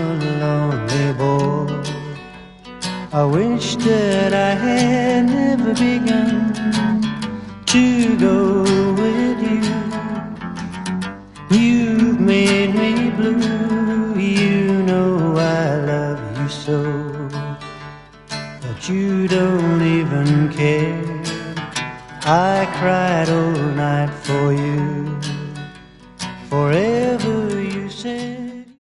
lonely boy. I wish that I had never begun to go with you. You've made me blue, you know I love you so, but you don't even care. I cried all night for you, forever